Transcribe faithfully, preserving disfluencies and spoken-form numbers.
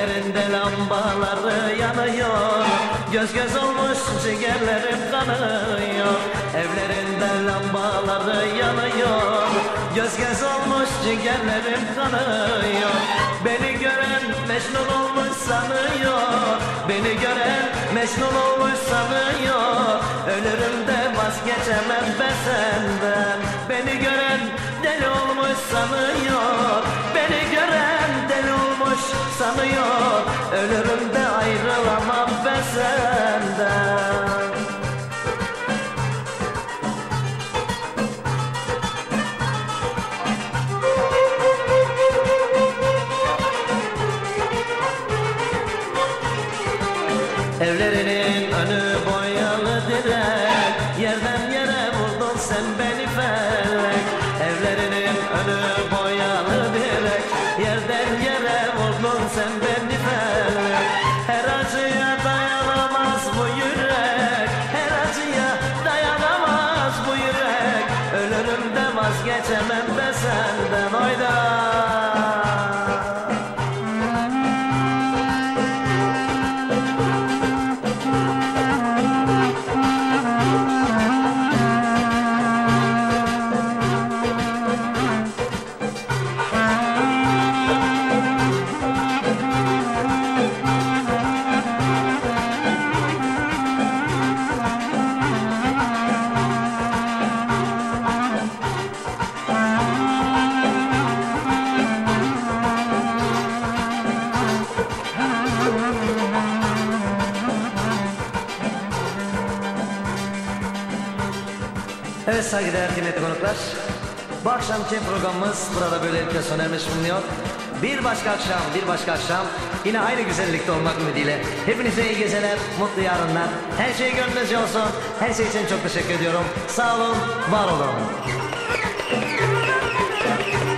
Evlerinde lambaları yanıyor, göz göz olmuş ciğerlerim kanıyor. Evlerinde lambaları yanıyor, göz göz olmuş ciğerlerim kanıyor. Beni gören Mecnun olmuş sanıyor, beni gören Mecnun olmuş sanıyor. Ölürüm de vazgeçemem ben senden. Beni gören deli olmuş sanıyor, beni gören deli olmuş sanıyor. Ölürüm de ayrılamam ben senden. Evlerinin önü boyalı direk, yerden yere vurdun sen beni felek. Evlerinin önü boyalı direk, yerden yere vurdun sen beni felek. Her acıya dayanamaz bu yürek, her acıya dayanamaz bu yürek. Ölürüm de vazgeçemem de senden oyda. Evet saygıdeğer kıymetli konuklar, bu akşamki programımız burada böylelikle sona ermiş bulunuyor. Bir başka akşam, bir başka akşam yine aynı güzellikte olmak ümidiyle hepinize iyi geceler, mutlu yarınlar. Her şey gönlünüzce olsun. Her şey için çok teşekkür ediyorum. Sağ olun, var olun.